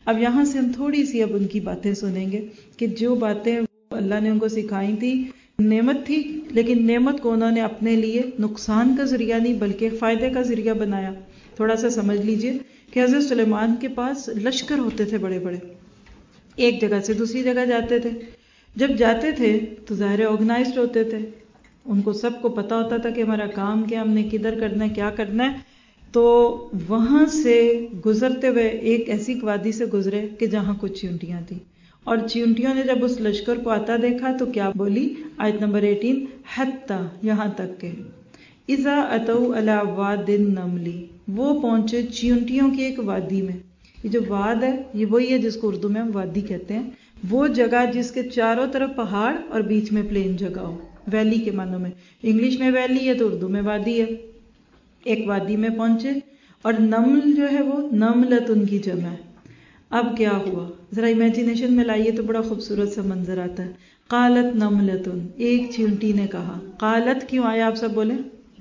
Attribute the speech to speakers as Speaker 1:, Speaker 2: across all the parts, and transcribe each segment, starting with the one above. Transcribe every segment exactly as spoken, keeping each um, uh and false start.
Speaker 1: اب یہاں سے ہم تھوڑی سی اب ان کی باتیں سنیں گے کہ جو باتیں اللہ نے ان کو سکھائی تھی، نعمت تھی، لیکن نعمت کو انہوں نے اپنے لیے نقصان کا ذریعہ نہیں بلکہ فائدے کا ذریعہ بنایا۔ تھوڑا سا سمجھ لیجئے کہ حضرت سلیمان کے پاس لشکر ہوتے تھے بڑے بڑے، ایک جگہ سے دوسری جگہ جاتے تھے، جب جاتے تھے تو ظاہر آرگنائزڈ ہوتے تھے، ان کو سب کو پتا ہوتا تھا کہ ہمارا کام کیا، ہم نے کدھر کرنا ہے، کیا کرنا ہے۔ تو وہاں سے گزرتے ہوئے ایک ایسی وادی سے گزرے کہ جہاں کچھ چیونٹیاں تھیں، اور چیونٹیوں نے جب اس لشکر کو آتا دیکھا تو کیا بولی، آیت نمبر اٹھارہ، حتی، یہاں تک کہ اذا اتوا علی واد النمل، وہ پہنچے چیونٹیوں کی ایک وادی میں۔ یہ جو واد ہے یہ وہی ہے جس کو اردو میں ہم وادی کہتے ہیں، وہ جگہ جس کے چاروں طرف پہاڑ اور بیچ میں پلین جگہ ہو، ویلی کے معنوں میں، انگلش میں ویلی ہے تو اردو میں وادی ہے۔ ایک وادی میں پہنچے، اور نمل جو ہے وہ نملت ان کی جمع ہے۔ اب کیا ہوا ذرا امیجینیشن میں لائیے تو بڑا خوبصورت سا منظر آتا ہے۔ قالت نملتن، ایک چیونٹی نے کہا، قالت کیوں آیا آپ سب بولیں؟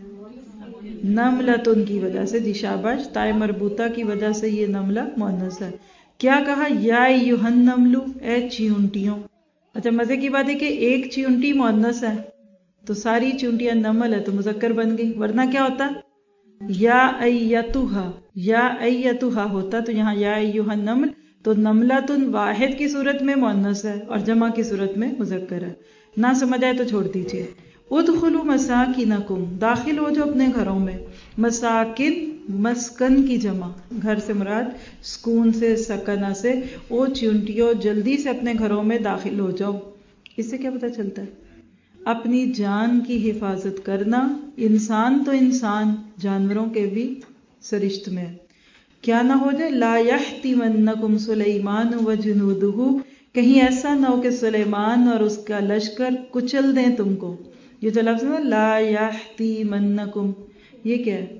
Speaker 1: نملتن کی وجہ سے، جی شاباش، تائے مربوطہ کی وجہ سے یہ نملہ مؤنث ہے۔ کیا کہا؟ یا ایھا النمل، اے چیونٹیوں۔ اچھا مزے کی بات ہے کہ ایک چیونٹی مؤنث ہے تو ساری چیونٹیاں نمل ہے تو مذکر بن گئی، ورنہ کیا ہوتا؟ یا ایتھا، یا ایتھا ہوتا تو یہاں یا ایھا النمل، تو نملۃ واحد کی صورت میں مؤنث ہے اور جمع کی صورت میں مذکر ہے۔ نہ سمجھ آئے تو چھوڑ دیجیے۔ ادخلوا مساکنکم، داخل ہو جاؤ اپنے گھروں میں۔ مساکن مسکن کی جمع، گھر سے مراد سکون سے، سکنہ سے۔ او چیونٹیوں جلدی سے اپنے گھروں میں داخل ہو جاؤ۔ اس سے کیا پتہ چلتا ہے؟ اپنی جان کی حفاظت کرنا، انسان تو انسان، جانوروں کے بھی سرشت میں ہے۔ کیا نہ ہو جائے، لا یحطمنکم سلیمان وجنودہ، کہیں ایسا نہ ہو کہ سلیمان اور اس کا لشکر کچل دیں تم کو۔ یہ جو لفظ ہے لا یحطمنکم، یہ کیا ہے؟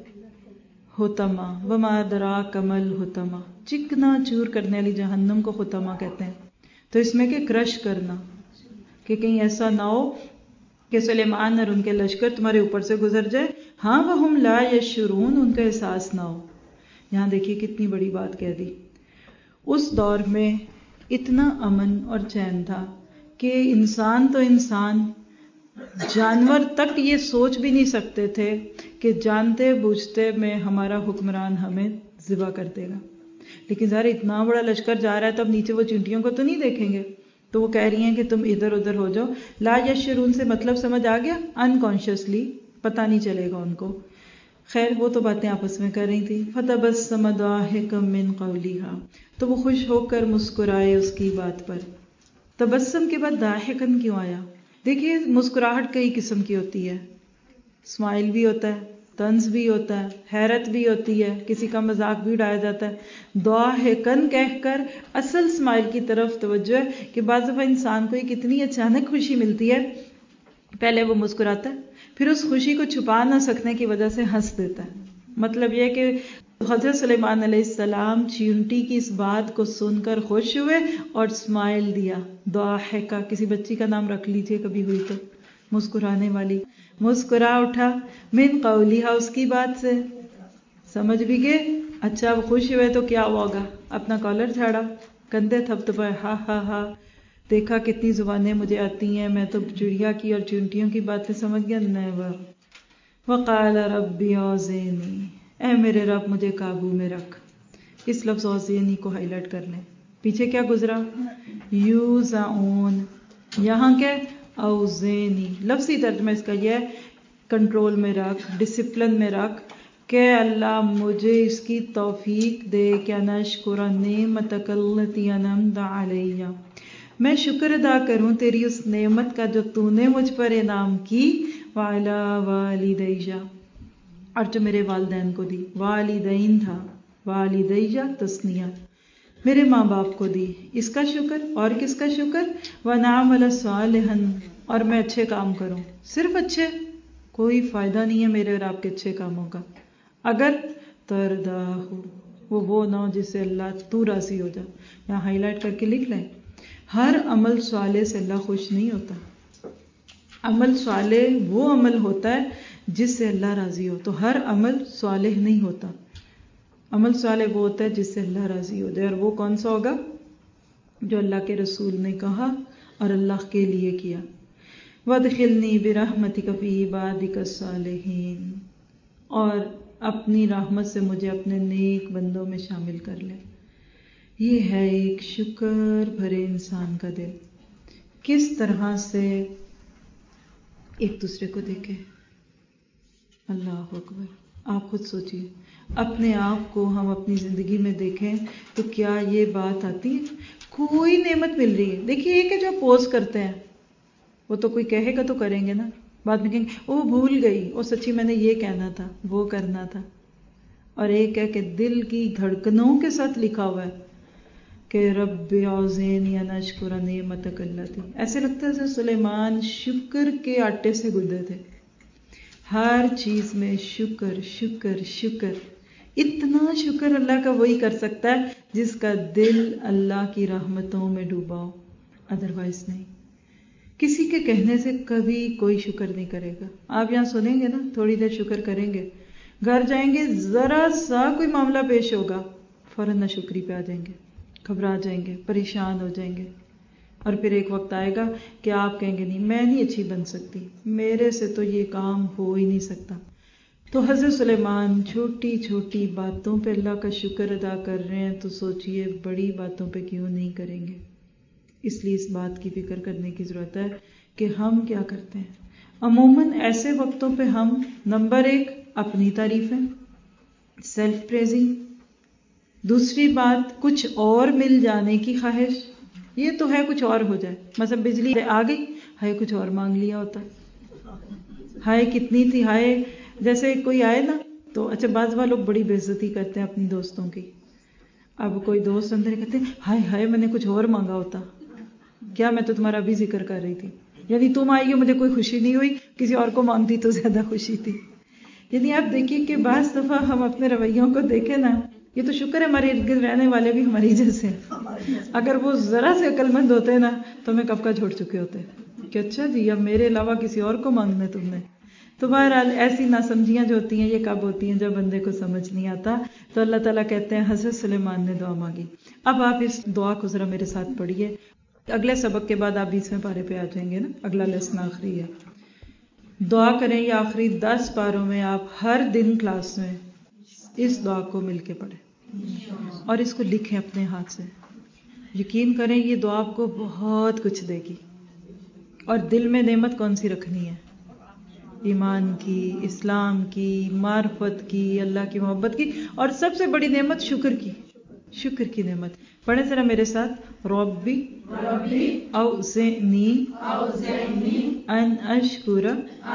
Speaker 1: حطمہ، وما ادراک ما الحطمہ، چکنا چور کرنے والی جہنم کو حطمہ کہتے ہیں۔ تو اس میں کہ کرش کرنا، کہ کہیں ایسا نہ ہو کہ سلیمان اور ان کے لشکر تمہارے اوپر سے گزر جائے، ہاں وہم لا یشعرون، ان کا احساس نہ ہو۔ یہاں دیکھیے کتنی بڑی بات کہہ دی۔ اس دور میں اتنا امن اور چین تھا کہ انسان تو انسان، جانور تک یہ سوچ بھی نہیں سکتے تھے کہ جانتے بوجھتے میں ہمارا حکمران ہمیں ذبح کر دے گا۔ لیکن ظاہر اتنا بڑا لشکر جا رہا ہے تو اب نیچے وہ چیونٹیوں کو تو نہیں دیکھیں گے، تو وہ کہہ رہی ہیں کہ تم ادھر ادھر ہو جاؤ۔ لا یشعرون سے مطلب سمجھ آ گیا؟ انکانشیسلی، پتہ نہیں چلے گا ان کو۔ خیر وہ تو باتیں آپس میں کر رہی تھی۔ فتبسم ضاحکا من قولها، تو وہ خوش ہو کر مسکرائے اس کی بات پر۔ تبسم کے بعد ضاحکن کیوں آیا؟ دیکھیے مسکراہٹ کئی قسم کی ہوتی ہے، اسمائل بھی ہوتا ہے، طنز بھی ہوتا ہے، حیرت بھی ہوتی ہے، کسی کا مذاق بھی اڑایا جاتا ہے۔ ضاحکن کہہ کر اصل اسمائل کی طرف توجہ ہے کہ بعض دفعہ انسان کو ایک اتنی اچانک خوشی ملتی ہے، پہلے وہ مسکراتا ہے، پھر اس خوشی کو چھپا نہ سکنے کی وجہ سے ہنس دیتا ہے۔ مطلب یہ کہ حضرت سلیمان علیہ السلام چیونٹی کی اس بات کو سن کر خوش ہوئے اور اسمائل دیا۔ ضاحکہ، کسی بچی کا نام رکھ لیجئے کبھی ہوئی تو، مسکرانے والی، مسکرا اٹھا، من قولہا، اس کی بات سے۔ سمجھ بھی گئے؟ اچھا اب خوش ہوئے تو کیا ہوا ہوگا؟ اپنا کالر جھاڑا، کندھے تھپ تھپائے، ہا ہا ہا، دیکھا کتنی زبانیں مجھے آتی ہیں، میں تو چڑیا کی اور چیونٹیوں کی باتیں سمجھ گیا۔ نیور۔ وقال ربی اوزعنی، اے میرے رب مجھے قابو میں رکھ۔ اس لفظ اوزعنی کو ہائی لائٹ کر لیں، پیچھے کیا گزرا؟ یوزعون، یہاں کیا؟ اوزعنی۔ لفظی ترجمہ اس کا یہ ہے، کنٹرول میں رکھ، ڈسپلن میں رکھ، کہ اللہ مجھے اس کی توفیق دے کہ انا اشکر نعمتک التی انعمت علی، میں شکر ادا کروں تیری اس نعمت کا جو تو نے مجھ پر انعام کی، وعلی والدیہ، اور جو میرے والدین کو دی۔ والدین تھا، والدیہ تثنیہ، میرے ماں باپ کو دی۔ اس کا شکر، اور کس کا شکر؟ وَنَعْمَلَ صَالِحًا، اور میں اچھے کام کروں۔ صرف اچھے، کوئی فائدہ نہیں ہے میرے اور آپ کے اچھے کاموں کا اگر ترداہ، وہ وہ نہ ہو جس سے اللہ تو راضی ہو جائے۔ یہاں ہائی لائٹ کر کے لکھ لیں، ہر عمل صالح سے اللہ خوش نہیں ہوتا۔ عمل صالح وہ عمل ہوتا ہے جس سے اللہ راضی ہو، تو ہر عمل صالح نہیں ہوتا۔ عمل صالح وہ ہوتا ہے جس سے اللہ راضی ہو جائے، اور وہ کون سا ہوگا؟ جو اللہ کے رسول نے کہا اور اللہ کے لیے کیا. وَادْخِلْنِي بِرَحْمَتِكَ فِي عِبَادِكَ الصَّالِحِينَ، اور اپنی رحمت سے مجھے اپنے نیک بندوں میں شامل کر لے. یہ ہے ایک شکر بھرے انسان کا دل، کس طرح سے ایک دوسرے کو دیکھے. اللہ اکبر. آپ خود سوچئے، اپنے آپ کو ہم اپنی زندگی میں دیکھیں تو کیا یہ بات آتی ہے؟ کوئی نعمت مل رہی ہے، دیکھیے ایک ہے جو پوز کرتے ہیں، وہ تو کوئی کہے گا تو کریں گے نا، بعد میں کہیں گے وہ بھول گئی، وہ سچی میں نے یہ کہنا تھا، وہ کرنا تھا. اور ایک ہے کہ دل کی دھڑکنوں کے ساتھ لکھا ہوا ہے کہ رب اوزعنی ان اشکر نعمتک التی. ایسے لگتا ہے سلیمان شکر کے آٹے سے گدے تھے، ہر چیز میں شکر شکر شکر. اتنا شکر اللہ کا وہی کر سکتا ہے جس کا دل اللہ کی رحمتوں میں ڈوبا ہو، ادروائز نہیں. کسی کے کہنے سے کبھی کوئی شکر نہیں کرے گا. آپ یہاں سنیں گے نا، تھوڑی دیر شکر کریں گے، گھر جائیں گے ذرا سا کوئی معاملہ پیش ہوگا فوراً ناشکری پہ آ جائیں گے، گھبرا جائیں گے، پریشان ہو جائیں گے. اور پھر ایک وقت آئے گا کہ آپ کہیں گے نہیں میں نہیں اچھی بن سکتی، میرے سے تو یہ کام ہو ہی نہیں سکتا. تو حضرت سلیمان چھوٹی چھوٹی باتوں پہ اللہ کا شکر ادا کر رہے ہیں، تو سوچئے بڑی باتوں پہ کیوں نہیں کریں گے. اس لیے اس بات کی فکر کرنے کی ضرورت ہے کہ ہم کیا کرتے ہیں. عموماً ایسے وقتوں پہ ہم نمبر ایک اپنی تعریفیں، سیلف پریزنگ. دوسری بات کچھ اور مل جانے کی خواہش، یہ تو ہے کچھ اور ہو جائے، مثلا بجلی آ گئی، ہائے کچھ اور مانگ لیا ہوتا، ہائے کتنی تھی، ہائے جیسے کوئی آئے نا تو اچھا بعض بار لوگ بڑی بے عزتی کرتے ہیں اپنی دوستوں کی. اب کوئی دوست اندر کہتے ہیں ہائے ہائے میں نے کچھ اور مانگا ہوتا، کیا میں تو تمہارا ابھی ذکر کر رہی تھی، یعنی تم آئی ہو مجھے کوئی خوشی نہیں ہوئی، کسی اور کو مانگتی تو زیادہ خوشی تھی. یعنی آپ دیکھیے کہ بعض دفعہ ہم اپنے رویوں کو دیکھیں نا، یہ تو شکر ہے ہمارے ارد گرد رہنے والے بھی ہماری جیسے ہیں، اگر وہ ذرا سے عقل مند ہوتے نا تو ہمیں کب کا چھوڑ چکے ہوتے کہ اچھا جی اب میرے علاوہ کسی اور کو مانگنا ہے تم نے. تو بہرحال ایسی ناسمجھیاں جو ہوتی ہیں یہ کب ہوتی ہیں؟ جب بندے کو سمجھ نہیں آتا. تو اللہ تعالیٰ کہتے ہیں حضرت سلیمان نے دعا مانگی. اب آپ اس دعا کو ذرا میرے ساتھ پڑھیے، اگلے سبق کے بعد آپ بیسویں پارے پہ آ جائیں گے نا، اگلا لیسن آخری ہے. دعا کریں یہ آخری دس پاروں میں آپ ہر دن کلاس میں اس دعا کو مل کے پڑھیں اور اس کو لکھیں اپنے ہاتھ سے. یقین کریں یہ دعا آپ کو بہت کچھ دے گی. اور دل میں نعمت کون سی رکھنی ہے؟ ایمان کی، اسلام کی، معرفت کی، اللہ کی محبت کی، اور سب سے بڑی نعمت شکر کی. شکر کی نعمت پڑھیں ذرا میرے ساتھ. ربی اوزعنی ان اشکر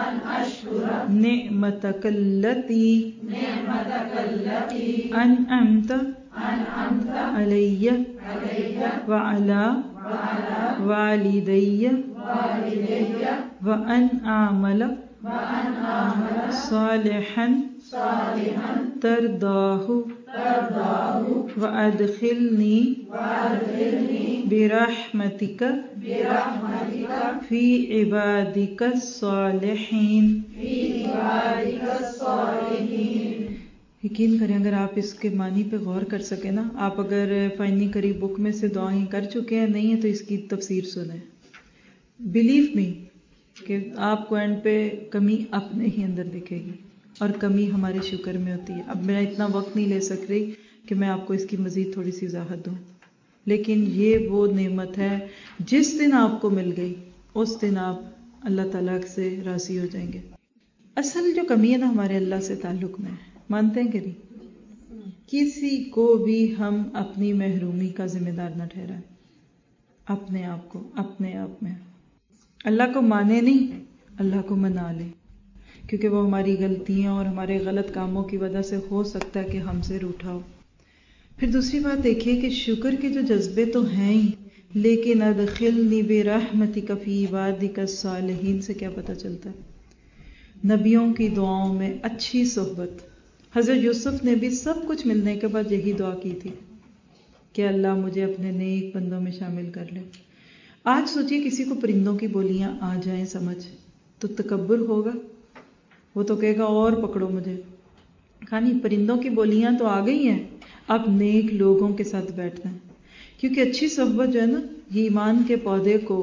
Speaker 1: نعمتک التی انعمت علی وعلی والدی وان اعمل صالحا ترضاہ وادخلنی برحمتک فی عبادک الصالحین. یقین کریں اگر آپ اس کے معنی پہ غور کر سکیں نا، آپ اگر فائنلی قریب بک میں سے دعائیں کر چکے ہیں نہیں ہے تو اس کی تفسیر سنیں. بلیو می کہ آپ کو اینڈ پہ کمی اپنے ہی اندر دکھے گی، اور کمی ہمارے شکر میں ہوتی ہے. اب میں اتنا وقت نہیں لے سک رہی کہ میں آپ کو اس کی مزید تھوڑی سی وضاحت دوں، لیکن یہ وہ نعمت ہے جس دن آپ کو مل گئی اس دن آپ اللہ تعالیٰ سے راضی ہو جائیں گے. اصل جو کمی ہے نا ہمارے اللہ سے تعلق میں، مانتے ہیں کہ نہیں؟ کسی کو بھی ہم اپنی محرومی کا ذمہ دار نہ ٹھہرائیں، اپنے آپ کو اپنے آپ میں. اللہ کو مانے نہیں، اللہ کو منا لیں، کیونکہ وہ ہماری غلطیاں اور ہمارے غلط کاموں کی وجہ سے ہو سکتا ہے کہ ہم سے روٹھا ہو. پھر دوسری بات دیکھیے کہ شکر کے جو جذبے تو ہیں ہی، لیکن ادخلنی برحمتک فی عبادک الصالحین سے کیا پتہ چلتا ہے؟ نبیوں کی دعاؤں میں اچھی صحبت. حضرت یوسف نے بھی سب کچھ ملنے کے بعد یہی دعا کی تھی کہ اللہ مجھے اپنے نیک بندوں میں شامل کر لے. آج سوچئے کسی کو پرندوں کی بولیاں آ جائیں سمجھ تو تکبر ہوگا؟ وہ تو کہے گا اور پکڑو مجھے. کھانی پرندوں کی بولیاں تو آ گئی ہیں، اب نیک لوگوں کے ساتھ بیٹھنا ہے، کیونکہ اچھی صحبت جو ہے نا یہ ایمان کے پودے کو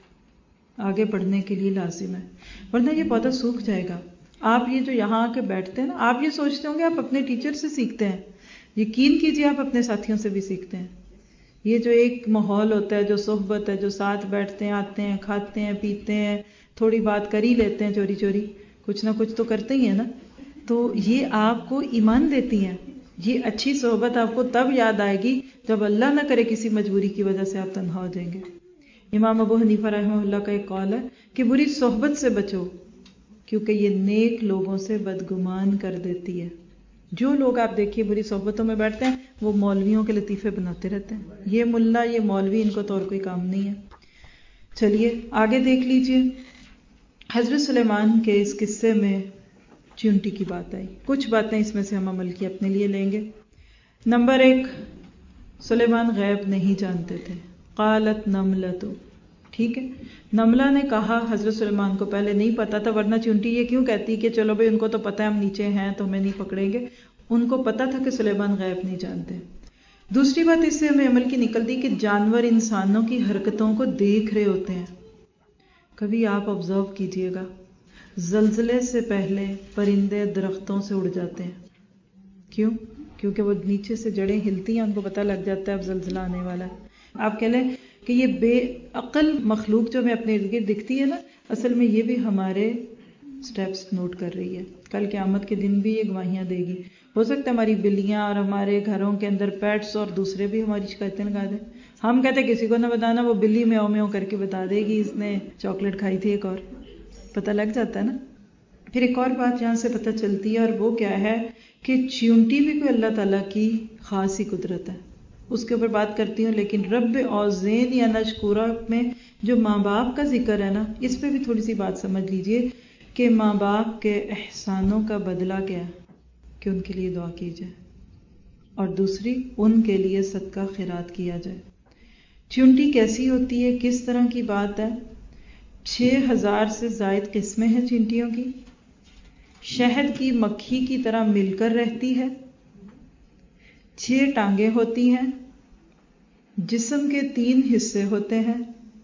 Speaker 1: آگے بڑھنے کے لیے لازم ہے، ورنہ یہ پودا سوکھ جائے گا۔ آپ یہ جو یہاں آ کے بیٹھتے ہیں نا، آپ یہ سوچتے ہوں گے آپ اپنے ٹیچر سے سیکھتے ہیں، یقین کیجئے آپ اپنے ساتھیوں سے بھی سیکھتے ہیں۔ یہ جو ایک ماحول ہوتا ہے، جو صحبت ہے، جو ساتھ بیٹھتے ہیں، آتے ہیں، کھاتے ہیں، پیتے ہیں، تھوڑی بات کر ہی لیتے ہیں، چوری چوری کچھ نہ کچھ تو کرتے ہی ہیں نا، تو یہ آپ کو ایمان دیتی ہیں۔ یہ اچھی صحبت آپ کو تب یاد آئے گی جب اللہ نہ کرے کسی مجبوری کی وجہ سے آپ تنہا ہو جائیں گے۔ امام ابو حنیفہ رحمہ اللہ کا ایک قول ہے کہ بری صحبت سے بچو، کیونکہ یہ نیک لوگوں سے بدگمان کر دیتی ہے۔ جو لوگ آپ دیکھیے بری صحبتوں میں بیٹھتے ہیں وہ مولویوں کے لطیفے بناتے رہتے ہیں، یہ ملا یہ مولوی، ان کو تو اور کوئی کام نہیں ہے۔ چلیے آگے دیکھ لیجئے، حضرت سلیمان کے اس قصے میں چیونٹی کی بات آئی، کچھ باتیں اس میں سے ہم عمل کی اپنے لیے لیں گے۔ نمبر ایک، سلیمان غیب نہیں جانتے تھے۔ قالت نملۃ، ٹھیک ہے، نملہ نے کہا حضرت سلیمان کو، پہلے نہیں پتا تھا، ورنہ چونٹی یہ کیوں کہتی کہ چلو بھائی ان کو تو پتہ ہے ہم نیچے ہیں تو ہمیں نہیں پکڑیں گے، ان کو پتا تھا کہ سلیمان غیب نہیں جانتے۔ دوسری بات اس سے ہمیں عمل کی نکلتی کہ جانور انسانوں کی حرکتوں کو دیکھ رہے ہوتے ہیں۔ کبھی آپ آبزرو کیجئے گا، زلزلے سے پہلے پرندے درختوں سے اڑ جاتے ہیں، کیوں؟ کیونکہ وہ نیچے سے جڑیں ہلتی ہیں، ان کو پتہ لگ جاتا ہے اب زلزلہ آنے والا ہے۔ آپ کہہ لیں کہ یہ بے عقل مخلوق جو ہمیں اپنے ارد گرد دکھتی ہے نا، اصل میں یہ بھی ہمارے سٹیپس نوٹ کر رہی ہے، کل قیامت کے دن بھی یہ گواہیاں دے گی۔ ہو سکتا ہے ہماری بلیاں اور ہمارے گھروں کے اندر پیٹس اور دوسرے بھی ہماری شکایتیں لگا دیں، ہم کہتے ہیں کسی کو نہ بتانا، وہ بلی میاؤ میاؤ کر کے بتا دے گی اس نے چاکلیٹ کھائی تھی، ایک اور پتہ لگ جاتا ہے نا۔ پھر ایک اور بات یہاں سے پتہ چلتی ہے، اور وہ کیا ہے کہ چیونٹی بھی کوئی اللہ تعالیٰ کی خاص ہی قدرت ہے، اس کے اوپر بات کرتی ہوں، لیکن رب اوزین یا نشکورہ میں جو ماں باپ کا ذکر ہے نا، اس پہ بھی تھوڑی سی بات سمجھ لیجئے کہ ماں باپ کے احسانوں کا بدلہ کیا ہے کہ ان کے لیے دعا کی جائے، اور دوسری ان کے لیے صدقہ خیرات کیا جائے۔ چیونٹی کیسی ہوتی ہے، کس طرح کی بات ہے؟ چھ ہزار سے زائد قسمیں ہیں چینٹیوں کی، شہد کی مکھی کی طرح مل کر رہتی ہے، چھ ٹانگیں ہوتی ہیں، جسم کے تین حصے ہوتے ہیں،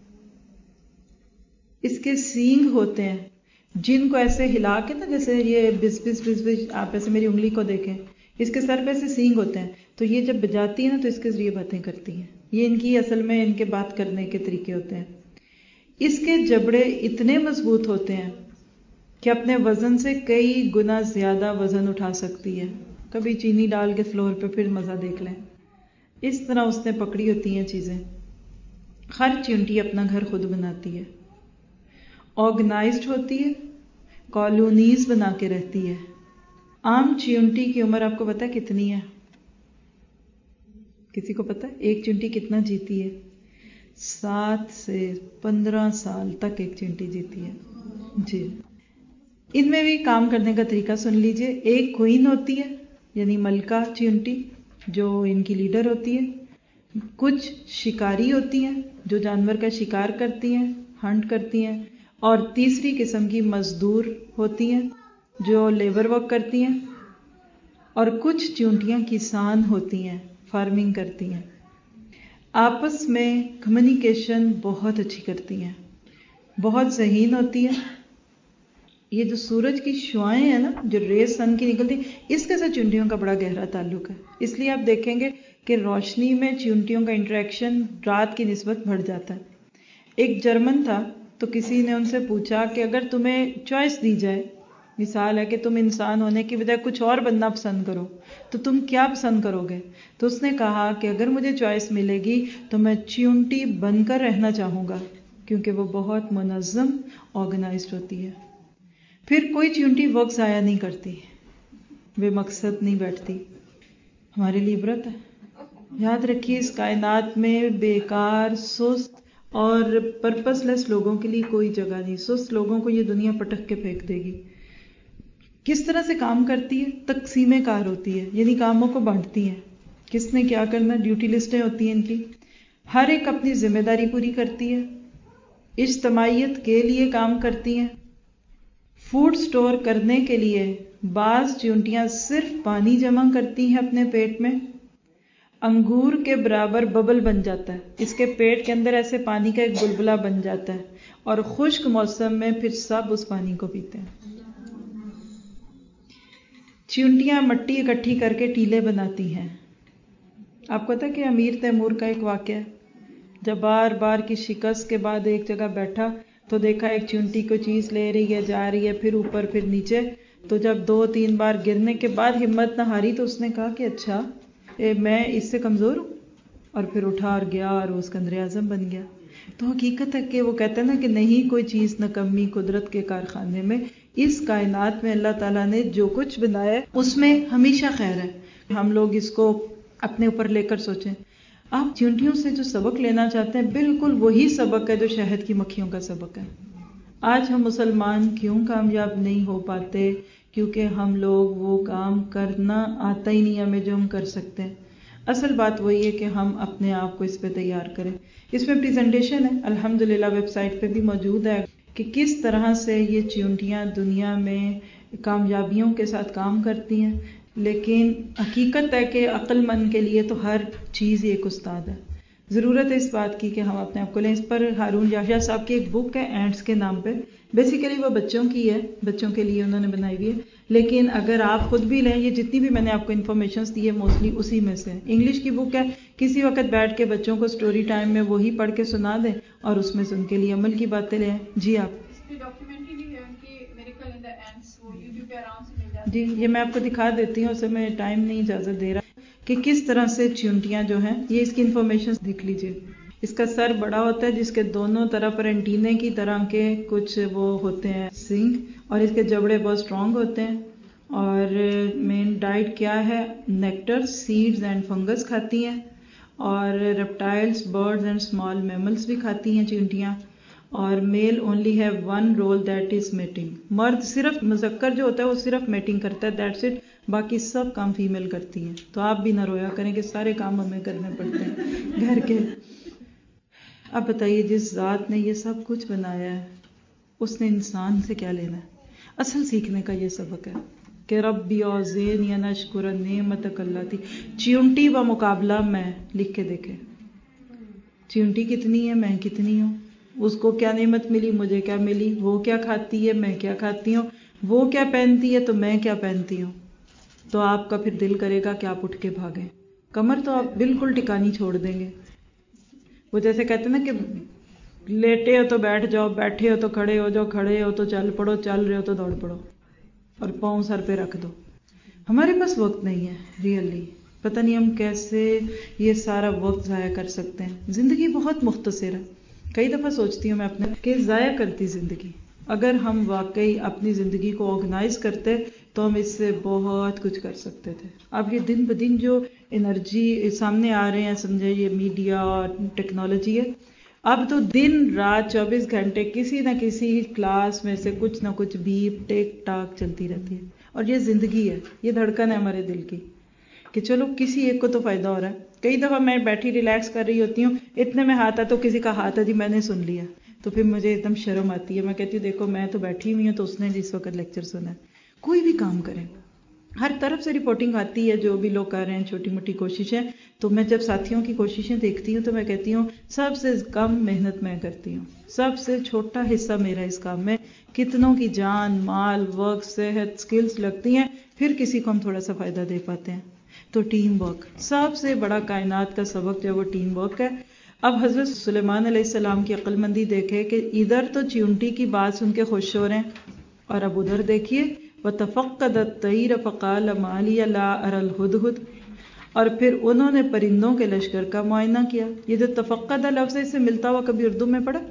Speaker 1: اس کے سینگ ہوتے ہیں جن کو ایسے ہلا کے نا، جیسے یہ بس بس بس بس آپ ایسے میری انگلی کو دیکھیں، اس کے سر پہ ایسے سینگ ہوتے ہیں، تو یہ جب بجاتی ہے نا تو اس کے ذریعے باتیں کرتی ہیں، یہ ان کی اصل میں ان کے بات کرنے کے طریقے ہوتے ہیں۔ اس کے جبڑے اتنے مضبوط ہوتے ہیں کہ اپنے وزن سے کئی گنا زیادہ وزن اٹھا سکتی ہے، کبھی چینی ڈال کے فلور پہ پھر مزہ دیکھ لیں، اس طرح اس نے پکڑی ہوتی ہیں چیزیں۔ ہر چیونٹی اپنا گھر خود بناتی ہے، آرگنائزڈ ہوتی ہے، کالونیز بنا کے رہتی ہے۔ عام چیونٹی کی عمر آپ کو پتہ ہے کتنی ہے؟ کسی کو پتہ ہے ایک چیونٹی کتنا جیتی ہے؟ سات سے پندرہ سال تک ایک چیونٹی جیتی ہے جی۔ ان میں بھی کام کرنے کا طریقہ سن لیجئے۔ ایک کوئین ہوتی ہے یعنی ملکہ چیونٹی جو ان کی لیڈر ہوتی ہے، کچھ شکاری ہوتی ہیں جو جانور کا شکار کرتی ہیں، ہنٹ کرتی ہیں، اور تیسری قسم کی مزدور ہوتی ہیں جو لیبر ورک کرتی ہیں، اور کچھ چیونٹیاں کسان ہوتی ہیں، فارمنگ کرتی ہیں۔ آپس میں کمیونیکیشن بہت اچھی کرتی ہیں، بہت ذہین ہوتی ہیں۔ یہ جو سورج کی شعاعیں ہیں نا، جو ریز سن کی نکلتی، اس کے ساتھ چیونٹیوں کا بڑا گہرا تعلق ہے، اس لیے آپ دیکھیں گے کہ روشنی میں چیونٹیوں کا انٹریکشن رات کی نسبت بڑھ جاتا ہے۔ ایک جرمن تھا تو کسی نے ان سے پوچھا کہ اگر تمہیں چوائس دی جائے، مثال ہے کہ تم انسان ہونے کی بجائے کچھ اور بننا پسند کرو تو تم کیا پسند کرو گے؟ تو اس نے کہا کہ اگر مجھے چوائس ملے گی تو میں چیونٹی بن کر رہنا چاہوں گا، کیونکہ وہ بہت منظم، آرگنائزڈ ہوتی ہے۔ پھر کوئی چیونٹی وقت ضائع نہیں کرتی، بے مقصد نہیں بیٹھتی، ہمارے لیے عبرت ہے۔ یاد رکھیے اس کائنات میں بیکار، سست اور پرپس لیس لوگوں کے لیے کوئی جگہ نہیں، سست لوگوں کو یہ دنیا پٹک کے پھینک دے گی۔ کس طرح سے کام کرتی ہے؟ تقسیم کار ہوتی ہے، یعنی کاموں کو بانٹتی ہے، کس نے کیا کرنا، ڈیوٹی لسٹیں ہوتی ہیں ان کی، ہر ایک اپنی ذمہ داری پوری کرتی ہے، اجتماعیت کے لیے کام کرتی ہیں، فوڈ سٹور کرنے کے لیے بعض چیونٹیاں صرف پانی جمع کرتی ہیں اپنے پیٹ میں، انگور کے برابر ببل بن جاتا ہے، اس کے پیٹ کے اندر ایسے پانی کا ایک بلبلہ بن جاتا ہے، اور خشک موسم میں پھر سب اس پانی کو پیتے ہیں۔ چیونٹیاں مٹی اکٹھی کر کے ٹیلے بناتی ہیں۔ آپ کو پتا کہ امیر تیمور کا ایک واقعہ ہے، جب بار بار کی شکست کے بعد ایک جگہ بیٹھا تو دیکھا ایک چیونٹی کو چیز لے رہی ہے، جا رہی ہے، پھر اوپر پھر نیچے، تو جب دو تین بار گرنے کے بعد ہمت نہ ہاری تو اس نے کہا کہ اچھا اے میں اس سے کمزور ہوں، اور پھر اٹھا اور گیا اور وہ اسکندر اعظم بن گیا۔ تو حقیقت ہے کہ وہ کہتے ہیں نا کہ نہیں کوئی چیز نکمی قدرت کے کارخانے میں، اس کائنات میں اللہ تعالیٰ نے جو کچھ بنایا ہے اس میں ہمیشہ خیر ہے، ہم لوگ اس کو اپنے اوپر لے کر سوچیں۔ آپ چیونٹیوں سے جو سبق لینا چاہتے ہیں بالکل وہی سبق ہے جو شہد کی مکھیوں کا سبق ہے۔ آج ہم مسلمان کیوں کامیاب نہیں ہو پاتے؟ کیونکہ ہم لوگ وہ کام کرنا آتا ہی نہیں ہمیں جو ہم کر سکتے ہیں۔ اصل بات وہی ہے کہ ہم اپنے آپ کو اس پہ تیار کریں۔ اس میں پریزنٹیشن ہے الحمدللہ ویب سائٹ پہ بھی موجود ہے کہ کس طرح سے یہ چیونٹیاں دنیا میں کامیابیوں کے ساتھ کام کرتی ہیں، لیکن حقیقت ہے کہ عقل مند کے لیے تو ہر چیز ہی ایک استاد ہے۔ ضرورت ہے اس بات کی کہ ہم اپنے آپ کو لیں۔ اس پر ہارون یحییٰ صاحب کی ایک بک ہے اینٹس کے نام پہ، بیسیکلی وہ بچوں کی ہے، بچوں کے لیے انہوں نے بنائی ہوئی ہے، لیکن اگر آپ خود بھی لیں، یہ جتنی بھی میں نے آپ کو انفارمیشنز دی ہے موسٹلی اسی میں سے انگلش کی بک ہے۔ کسی وقت بیٹھ کے بچوں کو سٹوری ٹائم میں وہی پڑھ کے سنا دیں اور اس میں سے ان کے لیے عمل کی باتیں لیں۔ جی آپ جی یہ میں آپ کو دکھا دیتی ہوں، اسے میں ٹائم نہیں اجازت دے رہا کہ کس طرح سے چیونٹیاں جو ہیں، یہ اس کی انفارمیشن دیکھ لیجئے۔ اس کا سر بڑا ہوتا ہے جس کے دونوں طرف اینٹینے کی طرح کے کچھ وہ ہوتے ہیں سنگ، اور اس کے جبڑے بہت سٹرونگ ہوتے ہیں۔ اور مین ڈائٹ کیا ہے؟ نیکٹر، سیڈز اینڈ فنگس کھاتی ہیں، اور reptiles, birds and small mammals بھی کھاتی ہیں چیونٹیاں۔ اور male only have one role that is mating, مرد صرف مذکر جو ہوتا ہے وہ صرف میٹنگ کرتا ہے، دیٹس اٹ، باقی سب کام فیمیل کرتی ہیں۔ تو آپ بھی نہ رویا کریں کہ سارے کام ہمیں کرنے پڑتے ہیں گھر کے۔ اب بتائیے جس ذات نے یہ سب کچھ بنایا ہے اس نے انسان سے کیا لینا ہے؟ اصل سیکھنے کا یہ سبق ہے کہ ربی اوزینی ان اشکر نعمتک اللاتی، چیونٹی با مقابلہ میں، لکھ کے دیکھیں چیونٹی کتنی ہے، میں کتنی ہوں، اس کو کیا نعمت ملی، مجھے کیا ملی، وہ کیا کھاتی ہے، میں کیا کھاتی ہوں، وہ کیا پہنتی ہے تو میں کیا پہنتی ہوں۔ تو آپ کا پھر دل کرے گا کہ آپ اٹھ کے بھاگیں، کمر تو آپ بالکل ٹکانی چھوڑ دیں گے۔ وہ جیسے کہتے ہیں نا کہ لیٹے ہو تو بیٹھ جاؤ، بیٹھے ہو تو کھڑے ہو جاؤ، کھڑے ہو تو چل پڑو، چل رہے ہو تو دوڑ پڑو، اور پاؤں سر پہ رکھ دو۔ ہمارے پاس وقت نہیں ہے ریئلی، پتہ نہیں ہم کیسے یہ سارا وقت ضائع کر سکتے ہیں۔ زندگی بہت مختصر ہے، کئی دفعہ سوچتی ہوں میں اپنے کہ ضائع کرتی زندگی۔ اگر ہم واقعی اپنی زندگی کو آرگنائز کرتے تو ہم اس سے بہت کچھ کر سکتے تھے۔ اب یہ دن بدن جو انرجی سامنے آ رہے ہیں، سمجھے یہ میڈیا اور ٹیکنالوجی ہے، اب تو دن رات چوبیس گھنٹے کسی نہ کسی کلاس میں سے کچھ نہ کچھ بیپ ٹیک ٹاک چلتی رہتی ہے، اور یہ زندگی ہے، یہ دھڑکن ہے ہمارے دل کی کہ چلو کسی ایک کو تو فائدہ ہو رہا ہے۔ کئی دفعہ میں بیٹھی ریلیکس کر رہی ہوتی ہوں، اتنے میں ہاتھ آتا تو کسی کا ہاتھ ہے جی میں نے سن لیا، تو پھر مجھے ایک دم شرم آتی ہے، میں کہتی ہوں دیکھو میں تو بیٹھی ہوئی ہوں تو اس نے جس وقت لیکچر سنا ہے۔ کوئی بھی کام کریں، ہر طرف سے رپورٹنگ آتی ہے، جو بھی لوگ کر رہے ہیں چھوٹی موٹی کوششیں، تو میں جب ساتھیوں کی کوششیں دیکھتی ہوں تو میں کہتی ہوں سب سے کم محنت میں کرتی ہوں، سب سے چھوٹا حصہ میرا اس کام میں، کتنوں کی جان مال وقت صحت سکلز لگتی ہیں، پھر کسی کو ہم تھوڑا سا فائدہ دے پاتے ہیں۔ تو ٹیم ورک سب سے بڑا کائنات کا سبق جو ہے وہ ٹیم ورک ہے۔ اب حضرت سلیمان علیہ السلام کی عقل مندی دیکھے کہ ادھر تو چیونٹی کی بات سن کے خوش ہو رہے ہیں، اور اب ادھر دیکھیے وَتَفَقَّدَ الطَّيْرَ فَقَالَ مَا لِيَ لَا أَرَى الْهُدْهُدَ، اور پھر انہوں نے پرندوں کے لشکر کا معائنہ کیا۔ یہ جو تفقد لفظ ہے اس سے ملتا ہوا کبھی اردو میں پڑھا؟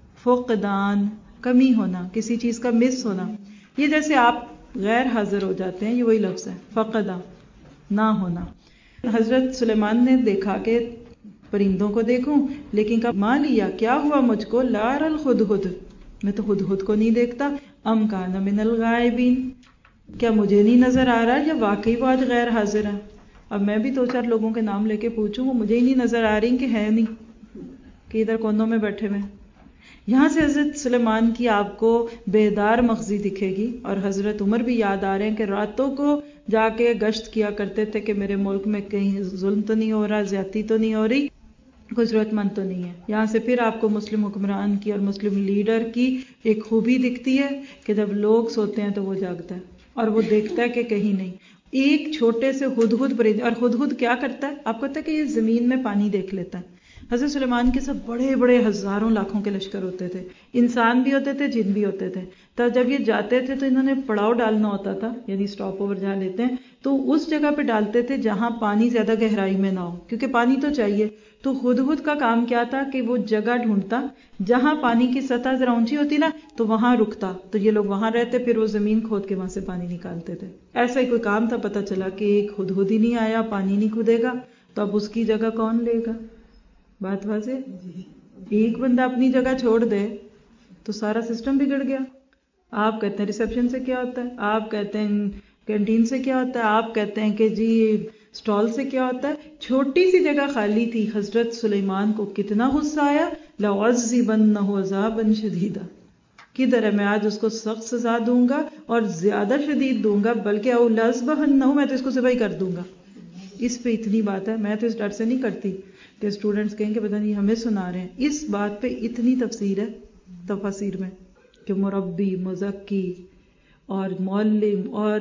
Speaker 1: فقدان، کمی ہونا، کسی چیز کا مس ہونا۔ یہ جیسے آپ غیر حاضر ہو جاتے ہیں، یہ وہی لفظ ہے فقدہ، نہ ہونا۔ حضرت سلیمان نے دیکھا کہ پرندوں کو دیکھوں، لیکن کہا ماں لیا کیا ہوا مجھ کو، لا ارى الهدهد، میں تو ہدہد کو نہیں دیکھتا، ام کان من الغائبین، کیا مجھے نہیں نظر آ رہا یا واقعی وہ آج غیر حاضر ہے؟ اب میں بھی دو چار لوگوں کے نام لے کے پوچھوں، وہ مجھے ہی نہیں نظر آ رہی کہ ہے نہیں، کہ ادھر کونوں میں بیٹھے ہوئے۔ یہاں سے حضرت سلیمان کی آپ کو بیدار مغزی دکھے گی، اور حضرت عمر بھی یاد آ رہے ہیں کہ راتوں کو جا کے گشت کیا کرتے تھے کہ میرے ملک میں کہیں ظلم تو نہیں ہو رہا، زیادتی تو نہیں ہو رہی، کوئی ضرورت مند تو نہیں ہے۔ یہاں سے پھر آپ کو مسلم حکمران کی اور مسلم لیڈر کی ایک خوبی دکھتی ہے کہ جب لوگ سوتے ہیں تو وہ جاگتا ہے اور وہ دیکھتا ہے کہ کہیں نہیں۔ ایک چھوٹے سے ہدہد پرندے، اور ہدہد کیا کرتا ہے آپ کو پتہ ہے کہ یہ زمین میں پانی دیکھ لیتا ہے۔ حضرت سلیمان کے سب بڑے بڑے ہزاروں لاکھوں کے لشکر ہوتے تھے، انسان بھی ہوتے تھے، جن بھی ہوتے تھے، تو جب یہ جاتے تھے تو انہوں نے پڑاؤ ڈالنا ہوتا تھا، یعنی سٹاپ اوور جہاں لیتے ہیں تو اس جگہ پہ ڈالتے تھے جہاں پانی زیادہ گہرائی میں نہ ہو، کیونکہ پانی تو چاہیے۔ تو ہدہد کا کام کیا تھا کہ وہ جگہ ڈھونڈتا جہاں پانی کی سطح ذرا اونچی ہوتی نا تو وہاں رکتا، تو یہ لوگ وہاں رہتے، پھر وہ زمین کھود کے وہاں سے پانی نکالتے تھے۔ ایسا ہی کوئی کام تھا، پتہ چلا کہ ایک ہدہد ہی نہیں آیا، پانی نہیں کھودے گا، تو اب اس کی جگہ کون لے گا؟ بات واضح؟ ایک بندہ اپنی جگہ چھوڑ دے تو سارا سسٹم بگڑ گیا۔ آپ کہتے ہیں ریسیپشن سے کیا ہوتا ہے، آپ کہتے ہیں کینٹین سے کیا ہوتا ہے، آپ کہتے ہیں کہ جی سٹال سے کیا ہوتا ہے۔ چھوٹی سی جگہ خالی تھی، حضرت سلیمان کو کتنا غصہ آیا، لَأُعَذِّبَنَّهُ عَذَابًا شَدِيدًا، کدھر ہے میں آج اس کو سخت سزا دوں گا اور زیادہ شدید دوں گا، بلکہ او لَأَذْبَحَنَّهُ، میں تو اس کو ذبح کر دوں گا۔ اس پہ اتنی بات ہے، میں تو اس ڈر سے نہیں کرتی کہ اسٹوڈنٹس کہیں کہ پتہ نہیں ہمیں سنا رہے ہیں، اس بات پہ اتنی تفسیر ہے تفاسیر میں کہ مربی، مزکی اور معلم اور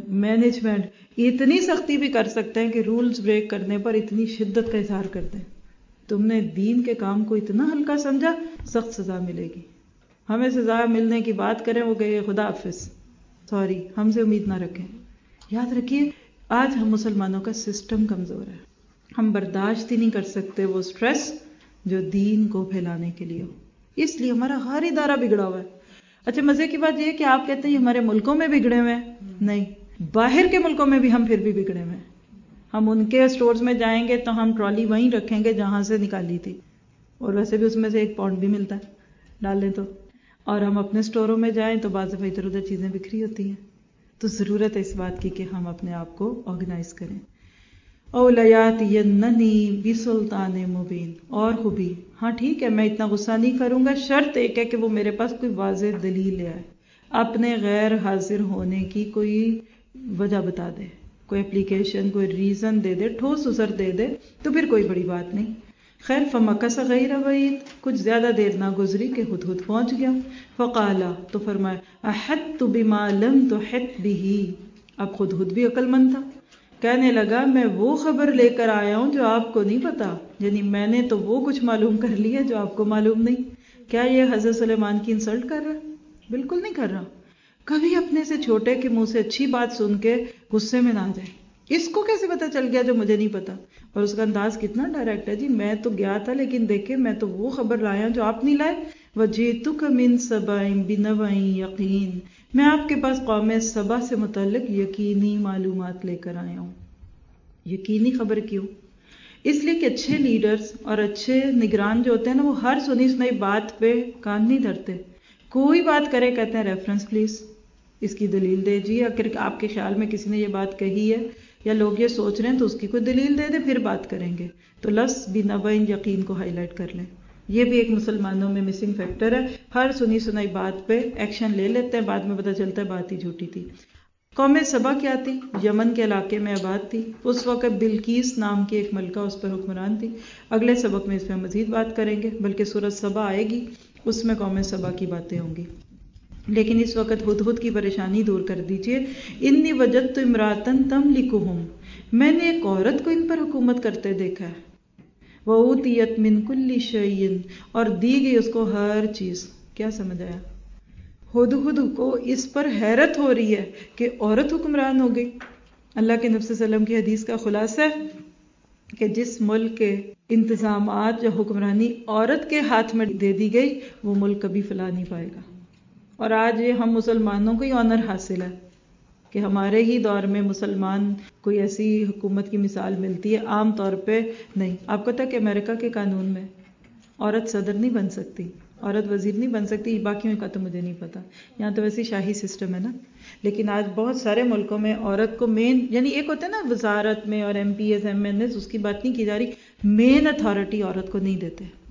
Speaker 1: مینجمنٹ اتنی سختی بھی کر سکتے ہیں کہ رولز بریک کرنے پر اتنی شدت کا اظہار کرتے ہیں۔ تم نے دین کے کام کو اتنا ہلکا سمجھا، سخت سزا ملے گی۔ ہمیں سزا ملنے کی بات کریں وہ کہے خدا حافظ، سوری، ہم سے امید نہ رکھیں۔ یاد رکھیے آج ہم مسلمانوں کا سسٹم کمزور ہے، ہم برداشت ہی نہیں کر سکتے وہ سٹریس جو دین کو پھیلانے کے لیے ہو، اس لیے ہمارا ہر ادارہ بگڑا ہوا ہے۔ اچھا مزے کی بات یہ ہے کہ آپ کہتے ہیں یہ ہمارے ملکوں میں بگڑے ہوئے ہیں، نہیں، باہر کے ملکوں میں بھی ہم پھر بھی بگڑے ہوئے ہیں۔ ہم ان کے سٹورز میں جائیں گے تو ہم ٹرالی وہیں رکھیں گے جہاں سے نکالی تھی، اور ویسے بھی اس میں سے ایک پاؤنڈ بھی ملتا ہے ڈالیں تو، اور ہم اپنے سٹوروں میں جائیں تو بعض دفعہ ادھر ادھر چیزیں بکھری ہوتی ہیں۔ تو ضرورت ہے اس بات کی کہ ہم اپنے آپ کو آرگنائز کریں۔ اَوْلَيَأْتِيَنَّنِي بِسُلْطَانٍ مُبِينٍ، اور خوبی، ہاں ٹھیک ہے میں اتنا غصہ نہیں کروں گا، شرط ایک ہے کہ وہ میرے پاس کوئی واضح دلیل لے آئے، اپنے غیر حاضر ہونے کی کوئی وجہ بتا دے، کوئی اپلیکیشن، کوئی ریزن دے دے، ٹھوس عذر دے دے، تو پھر کوئی بڑی بات نہیں۔ خیر فَمَكَثَ غَيْرَ بَعِيدٍ، کچھ زیادہ دیر نہ گزری کہ ہدہد پہنچ گیا۔ فَقَالَ، تو فرمایا، أَحَطْتُ بِمَا لَمْ تُحِطْ بِهِ، اب ہدہد بھی عقل مند تھا، کہنے لگا میں وہ خبر لے کر آیا ہوں جو آپ کو نہیں پتا، یعنی میں نے تو وہ کچھ معلوم کر لیا جو آپ کو معلوم نہیں۔ کیا یہ حضرت سلیمان کی انسلٹ کر رہا ہے؟ بالکل نہیں کر رہا۔ کبھی اپنے سے چھوٹے کے منہ سے اچھی بات سن کے غصے میں نہ آ جائے، اس کو کیسے پتا چل گیا جو مجھے نہیں پتا، اور اس کا انداز کتنا ڈائریکٹ ہے، جی میں تو گیا تھا لیکن دیکھیں میں تو وہ خبر لایا جو آپ نہیں لائے۔ وَجِئْتُكَ مِنْ سَبَإٍ بِنَبَإٍ یقین، میں آپ کے پاس قوم سبا سے متعلق یقینی معلومات لے کر آیا ہوں۔ یقینی خبر کیوں؟ اس لیے کہ اچھے لیڈرز اور اچھے نگران جو ہوتے ہیں نا وہ ہر سنی سنائی بات پہ کان نہیں دھرتے، کوئی بات کرے کہتے ہیں ریفرنس پلیز، اس کی دلیل دے جی، اگر آپ کے خیال میں کسی نے یہ بات کہی ہے یا لوگ یہ سوچ رہے ہیں تو اس کی کوئی دلیل دے دے پھر بات کریں گے۔ تو لفظ بِنَبَإٍ یقین کو ہائی لائٹ کر لیں، یہ بھی ایک مسلمانوں میں مسنگ فیکٹر ہے، ہر سنی سنائی بات پہ ایکشن لے لیتے ہیں، بعد میں پتہ چلتا ہے بات ہی جھوٹی تھی۔ قوم سبا کیا تھی؟ یمن کے علاقے میں آباد تھی، اس وقت بلقیس نام کی ایک ملکہ اس پر حکمران تھی۔ اگلے سبق میں اس میں مزید بات کریں گے، بلکہ سورۃ سبا آئے گی اس میں قوم سبا کی باتیں ہوں گی، لیکن اس وقت ہدہد کی پریشانی دور کر دیجئے۔ انی وجدت امرأۃ تملکہم، میں نے ایک عورت کو ان پر حکومت کرتے دیکھا ہے۔ وَأُوتِیَتْ مِن کُلِّ شَیْءٍ، اور دی گئی اس کو ہر چیز۔ کیا سمجھ آیا؟ ہدہد کو اس پر حیرت ہو رہی ہے کہ عورت حکمران ہو گئی۔ اللہ کے نبی صلی اللہ علیہ وسلم کی حدیث کا خلاصہ ہے کہ جس ملک کے انتظامات یا حکمرانی عورت کے ہاتھ میں دے دی گئی وہ ملک کبھی فلاح نہیں پائے گا۔ اور آج یہ ہم مسلمانوں کو ہی آنر حاصل ہے کہ ہمارے ہی دور میں مسلمان کوئی ایسی حکومت کی مثال ملتی ہے، عام طور پہ نہیں۔ آپ کو پتہ ہے کہ امریکہ کے قانون میں عورت صدر نہیں بن سکتی، عورت وزیر نہیں بن سکتی، باقیوں کا تو مجھے نہیں پتا، یہاں تو ویسے شاہی سسٹم ہے نا۔ لیکن آج بہت سارے ملکوں میں عورت کو مین، یعنی ایک ہوتا ہے نا وزارت میں اور MPs MNAs, اس کی بات نہیں کی جا رہی، مین اتھارٹی عورت کو نہیں دیتے۔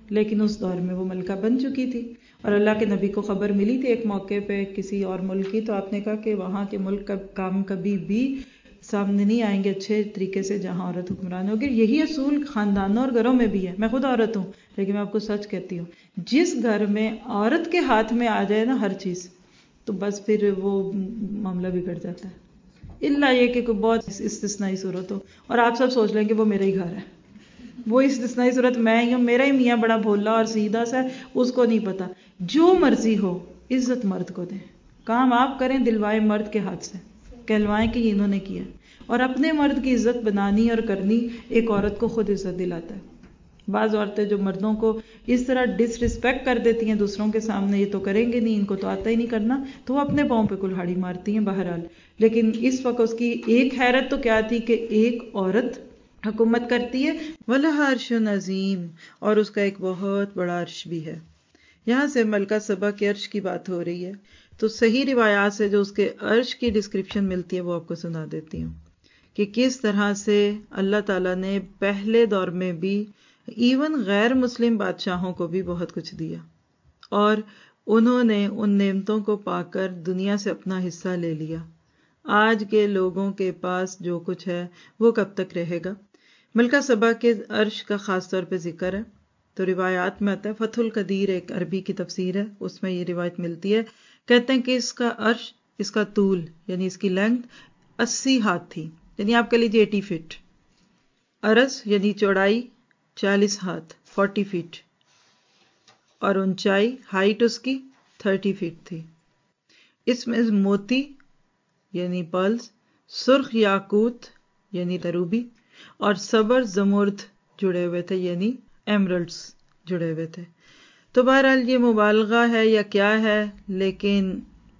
Speaker 1: لیکن اس دور میں وہ ملکہ بن چکی تھی، اور اللہ کے نبی کو خبر ملی تھی ایک موقع پہ کسی اور ملک کی، تو آپ نے کہا کہ وہاں کے ملک کا کام کبھی بھی سامنے نہیں آئیں گے اچھے طریقے سے جہاں عورت حکمران ہوگی۔ یہی اصول خاندانوں اور گھروں میں بھی ہے۔ میں خود عورت ہوں لیکن میں آپ کو سچ کہتی ہوں، جس گھر میں عورت کے ہاتھ میں آ جائے نا ہر چیز، تو بس پھر وہ معاملہ بگڑ جاتا ہے، الا یہ کہ کوئی بہت استثنائی صورت ہو، اور آپ سب سوچ لیں کہ وہ میرا ہی گھر ہے، وہ استثنائی صورت میں ہی ہوں، میرا ہی میاں بڑا بھولا اور سیدھا سا ہے، اس کو نہیں پتا۔ جو مرضی ہو، عزت مرد کو دیں، کام آپ کریں دلوائے مرد کے ہاتھ سے، کہلوائیں کہ انہوں نے کیا، اور اپنے مرد کی عزت بنانی اور کرنی ایک عورت کو خود عزت دلاتا ہے۔ بعض عورتیں جو مردوں کو اس طرح ڈس رسپیکٹ کر دیتی ہیں دوسروں کے سامنے، یہ تو کریں گے نہیں، ان کو تو آتا ہی نہیں کرنا، تو وہ اپنے پاؤں پہ کلہاڑی مارتی ہیں بہرحال۔ لیکن اس وقت اس کی ایک حیرت تو کیا تھی کہ ایک عورت حکومت کرتی ہے، وَلَهَا عَرْشٌ عَظِيمٌ، اور اس کا ایک بہت بڑا عرش بھی ہے۔ یہاں سے ملکہ سبا کے عرش کی بات ہو رہی ہے، تو صحیح روایات سے جو اس کے عرش کی ڈسکرپشن ملتی ہے وہ آپ کو سنا دیتی ہوں کہ کس طرح سے اللہ تعالیٰ نے پہلے دور میں بھی ایون غیر مسلم بادشاہوں کو بھی بہت کچھ دیا، اور انہوں نے ان نعمتوں کو پا کر دنیا سے اپنا حصہ لے لیا۔ آج کے لوگوں کے پاس جو کچھ ہے وہ کب تک رہے گا؟ ملکہ سبا کے عرش کا خاص طور پہ ذکر ہے، تو روایات میں آتا ہے، فتح القدیر ایک عربی کی تفسیر ہے، اس میں یہ روایت ملتی ہے، کہتے ہیں کہ اس کا عرش، اس کا طول یعنی اس کی لینگتھ اسی ہاتھ تھی، یعنی آپ کہہ لیجیے ایٹی فٹ، عرض یعنی چوڑائی چالیس ہاتھ فورٹی فٹ، اور اونچائی ہائٹ اس کی تھرٹی فٹ تھی۔ اس میں موتی یعنی پرلز، سرخ یاقوت یعنی روبی، اور صبر زمرد جڑے ہوئے تھے یعنی ایمرلڈز جڑے ہوئے تھے۔ تو بہرحال یہ مبالغہ ہے یا کیا ہے، لیکن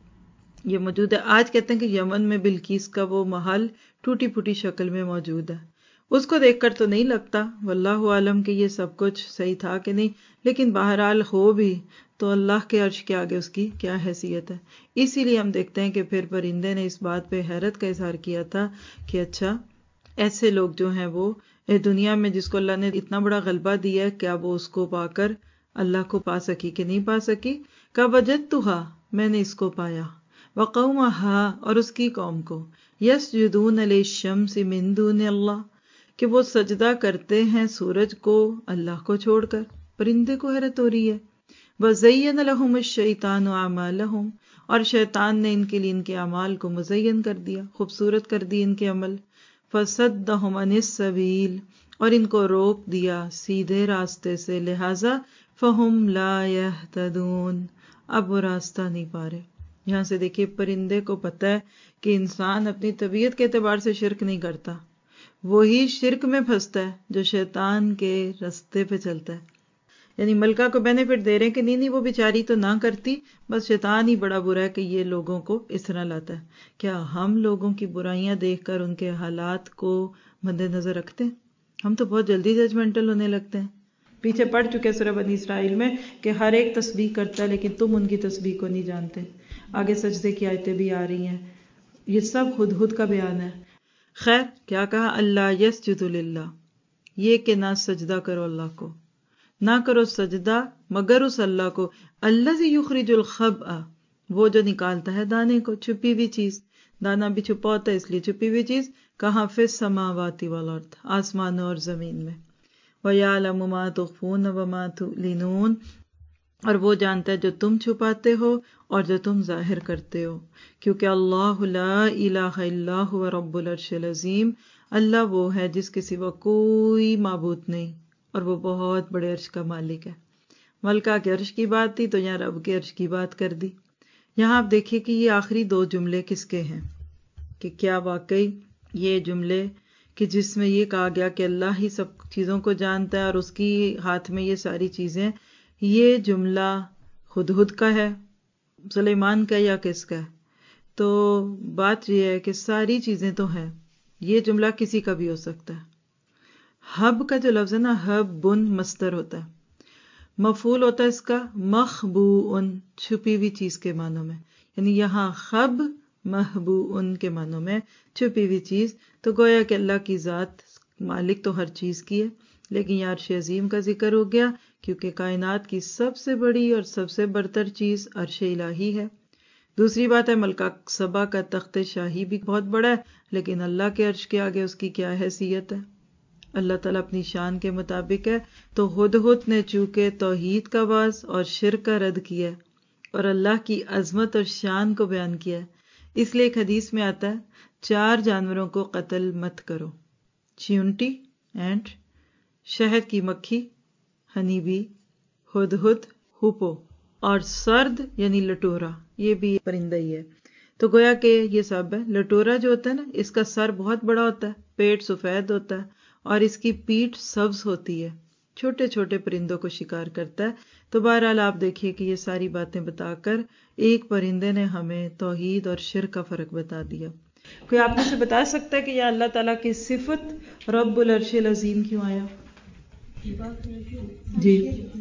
Speaker 1: یہ موجود ہے۔ آج کہتے ہیں کہ یمن میں بلقیس کا وہ محل ٹوٹی پھوٹی شکل میں موجود ہے، اس کو دیکھ کر تو نہیں لگتا واللہ عالم کہ یہ سب کچھ صحیح تھا کہ نہیں، لیکن بہرحال ہو بھی تو اللہ کے عرش کے آگے اس کی کیا حیثیت ہے۔ اسی لیے ہم دیکھتے ہیں کہ پھر پرندے نے اس بات پہ حیرت کا اظہار کیا تھا کہ اچھا ایسے لوگ جو ہیں وہ دنیا میں جس کو اللہ نے اتنا بڑا غلبہ دیا ہے، کیا وہ اس کو پا کر اللہ کو پا سکی کہ نہیں پا سکی؟ کَوَجَدْتُهَا، میں نے اس کو پایا، وَقَوْمَهَا، اور اس کی قوم کو، يَسْجُدُونَ لِلشَّمْسِ مِن دُونِ اللَّهِ، کہ وہ سجدہ کرتے ہیں سورج کو اللہ کو چھوڑ کر۔ پرندے کو حیرت ہو رہی ہے۔ وَزَيَّنَ لَهُمُ الشَّيْطَانُ أَعْمَالَهُمْ، اور شیطان نے ان کے لیے ان کے اعمال کو مزین کر دیا، خوبصورت کر دی ان کے عمل۔ فَصَدَّهُمْ عَنِ السَّبِيلِ، اور ان کو روک دیا سیدھے راستے سے، لہذا فَهُمْ لَا يَهْتَدُونَ، اب وہ راستہ نہیں پا رہے۔ یہاں سے دیکھیے پرندے کو پتہ ہے کہ انسان اپنی طبیعت کے اعتبار سے شرک نہیں کرتا، وہی شرک میں پھنستا ہے جو شیطان کے راستے پہ چلتا ہے۔ یعنی ملکہ کو بینیفٹ دے رہے ہیں کہ نہیں نہیں وہ بیچاری تو نہ کرتی، بس شیطان ہی بڑا برا ہے کہ یہ لوگوں کو اس طرح لاتا ہے۔ کیا ہم لوگوں کی برائیاں دیکھ کر ان کے حالات کو مد نظر رکھتے ہیں؟ ہم تو بہت جلدی ججمنٹل ہونے لگتے ہیں۔ پیچھے پڑ چکے سورہ بنی اسرائیل میں کہ ہر ایک تسبیح کرتا ہے لیکن تم ان کی تسبیح کو نہیں جانتے۔ آگے سجدے کی آیتیں بھی آ رہی ہیں، یہ سب خود خود کا بیان ہے۔ خیر کیا کہا؟ اللہ یسجد للہ، یہ کہ نہ سجدہ کرو اللہ کو، نہ کرو سجدہ مگر اس اللہ کو، الذی یخرج الخبء، وہ جو نکالتا ہے دانے کو، چھپی ہوئی چیز، دانا بھی چھپا ہوتا ہے اس لیے چھپی ہوئی چیز، کہاں؟ فی السماوات والارض، آسمانوں اور زمین میں، وَيَعْلَمُ مَا تُخْفُونَ وَمَا تُعْلِنُونَ، اور وہ جانتا ہے جو تم چھپاتے ہو اور جو تم ظاہر کرتے ہو، کیونکہ اللہ لا الہ الا هو رب العرش العظیم، اللہ وہ ہے جس کے سوا کوئی معبود نہیں اور وہ بہت بڑے عرش کا مالک ہے۔ ملکہ کے عرش کی بات تھی تو یہاں رب کے عرش کی بات کر دی۔ یہاں آپ دیکھیے کہ یہ آخری دو جملے کس کے ہیں، کہ کیا واقعی یہ جملے کہ جس میں یہ کہا گیا کہ اللہ ہی سب چیزوں کو جانتا ہے اور اس کی ہاتھ میں یہ ساری چیزیں، یہ جملہ ہدہد کا ہے، سلیمان کا، یا کس کا ہے؟ تو بات یہ ہے کہ ساری چیزیں تو ہیں، یہ جملہ کسی کا بھی ہو سکتا ہے۔ حب کا جو لفظ ہے نا، حب بن مصدر ہوتا ہے، مفعول ہوتا ہے اس کا مخبوءن، چھپی ہوئی چیز کے معنوں میں، یعنی یہاں خب محبوءن کے معنوں میں چھپی ہوئی چیز، تو گویا کہ اللہ کی ذات مالک تو ہر چیز کی ہے، لیکن یہ عرش عظیم کا ذکر ہو گیا کیونکہ کائنات کی سب سے بڑی اور سب سے برتر چیز عرش الہی ہے۔ دوسری بات ہے ملکہ سبا کا تخت شاہی بھی بہت بڑا ہے، لیکن اللہ کے عرش کے آگے اس کی کیا حیثیت ہے؟ اللہ تعالیٰ اپنی شان کے مطابق ہے، تو ہدہد نے چونکہ توحید کا باز اور شرک کا رد کیا ہے اور اللہ کی عظمت اور شان کو بیان کیا ہے، اس لیے ایک حدیث میں آتا ہے چار جانوروں کو قتل مت کرو، چیونٹی اینٹ، شہد کی مکھی ہنی بی، ہدہد ہوپو، اور سرد یعنی لٹورا، یہ بھی پرندہ ہی ہے۔ تو گویا کہ یہ سب ہے۔ لٹورا جو ہوتا ہے نا، اس کا سر بہت بڑا ہوتا ہے، پیٹ سفید ہوتا ہے اور اس کی پیٹھ سبز ہوتی ہے، چھوٹے چھوٹے پرندوں کو شکار کرتا ہے۔ تو بہرحال آپ دیکھیے کہ یہ ساری باتیں بتا کر ایک پرندے نے ہمیں توحید اور شرک کا فرق بتا دیا۔ کوئی آپ میں سے بتا سکتا ہے کہ یہ اللہ تعالیٰ کی صفت رب العرش العظیم کیوں آیا؟ جی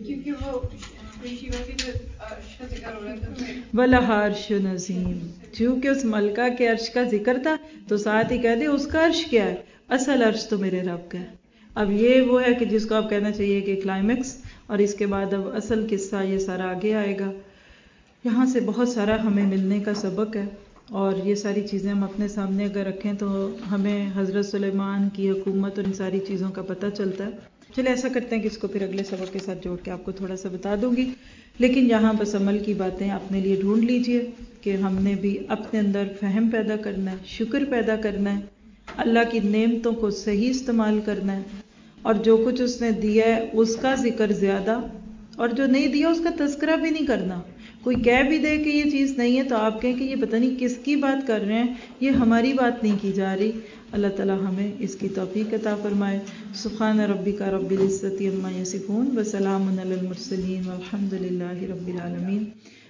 Speaker 1: وَلَهَا عَرْشٌ عَظِيمٌ، چونکہ اس ملکہ کے عرش کا ذکر تھا تو ساتھ ہی کہہ دے اس کا عرش کیا ہے؟ اصل عرش تو میرے رب کا ہے۔ اب یہ وہ ہے کہ جس کو آپ کہنا چاہیے کہ کلائمیکس، اور اس کے بعد اب اصل قصہ یہ سارا آگے آئے گا۔ یہاں سے بہت سارا ہمیں ملنے کا سبق ہے، اور یہ ساری چیزیں ہم اپنے سامنے اگر رکھیں تو ہمیں حضرت سلیمان کی حکومت اور ان ساری چیزوں کا پتہ چلتا ہے۔ چلے ایسا کرتے ہیں کہ اس کو پھر اگلے سبق کے ساتھ جوڑ کے آپ کو تھوڑا سا بتا دوں گی، لیکن یہاں بس عمل کی باتیں اپنے لیے ڈھونڈ لیجئے کہ ہم نے بھی اپنے اندر فہم پیدا کرنا ہے، شکر پیدا کرنا ہے، اللہ کی نعمتوں کو صحیح استعمال کرنا ہے، اور جو کچھ اس نے دیا ہے اس کا ذکر زیادہ، اور جو نہیں دیا اس کا تذکرہ بھی نہیں کرنا۔ کوئی کہہ بھی دے کہ یہ چیز نہیں ہے تو آپ کہیں کہ یہ پتہ نہیں کس کی بات کر رہے ہیں، یہ ہماری بات نہیں کی جا رہی۔ اللہ تعالی ہمیں اس کی توفیق عطا فرمائے۔ سبحان ربک رب العزۃ عما یصفون وسلام علی المرسلین والحمد للہ رب العالمین۔